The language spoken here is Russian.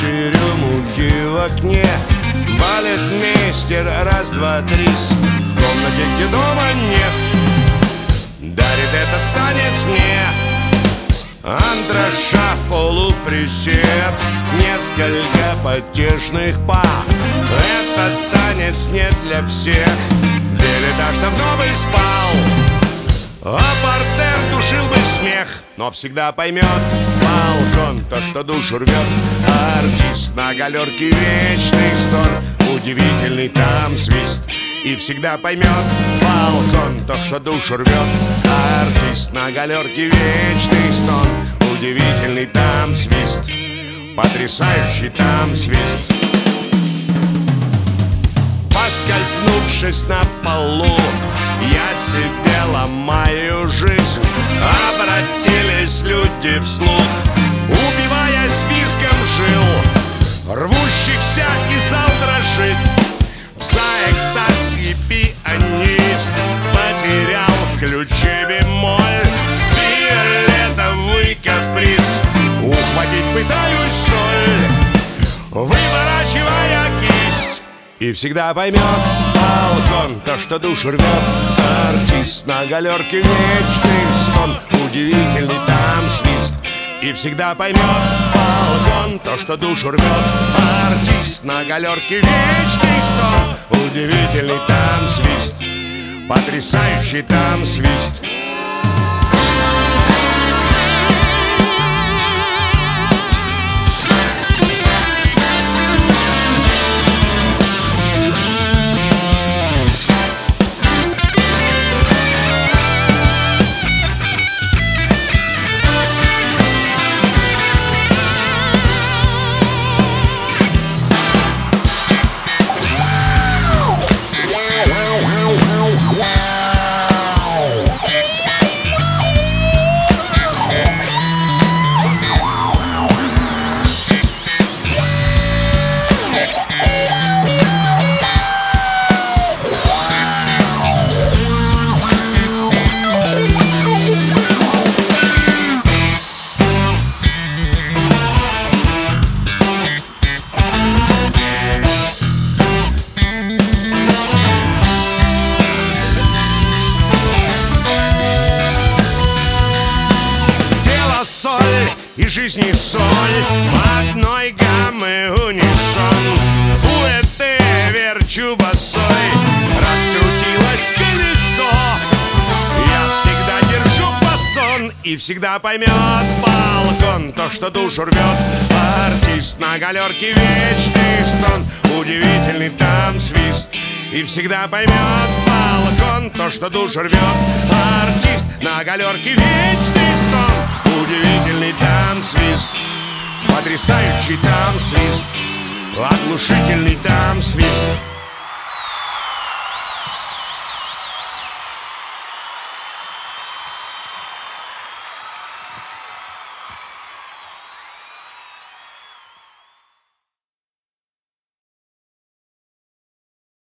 черемухи в окне. Балетмейстер, раз, два, три, в комнате, где дома нет, дарит этот танец мне. Антраша, полуприсед, несколько потешных па. Этот танец не для всех, билетаж давно бы спал, а портер душил бы смех. Но всегда поймет балкон то, что душу рвет. Артист на галерке, вечный стон, удивительный там свист. И всегда поймет балкон то, что душу рвет. Артист на галерке, вечный стон, удивительный там свист, потрясающий там свист. Поскользнувшись на полу, я себе ломаю жизнь. Обратились люди вслух, убиваясь визгом жил, рвущихся и зал дрожит. В экстазе пианист потерял в ключе бемоль. Фиолетовый каприз, ухватить пытаюсь соль, выворачивая кисть. И всегда поймет балкон то, что душу рвет. Артист на галерке, вечный сон, удивительный там свист. И всегда поймет балкон то, что душу рвет. Артист на галерке, вечный стон, удивительный там свист, потрясающий там свист. И жизни соль одной гаммы унисон. Фуэте верчу босой, раскрутилось колесо. Я всегда держу фасон, и всегда поймет балкон то, что душу рвет. Артист на галерке, вечный стон, удивительный там свист. И всегда поймет балкон то, что душу рвет. Артист на галерке, вечный стон, удивительный там свист, потрясающий там свист, оглушительный там свист.